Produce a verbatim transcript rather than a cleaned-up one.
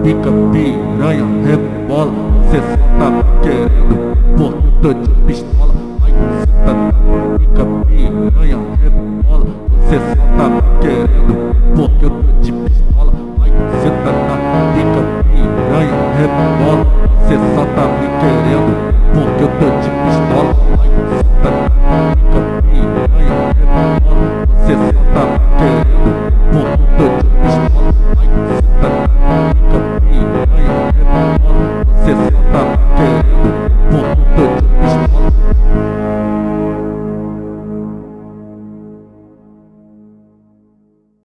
fica piranha, rebola. Cê só tá me querendo porque eu tô de pistola. Ai, cê tá fica piranha, rebola. Você só tá me querendo porque eu tô de pistola. Ai, cê tá fica piranha, rebola. Cê só tá me querendo porque eu tô de pistola.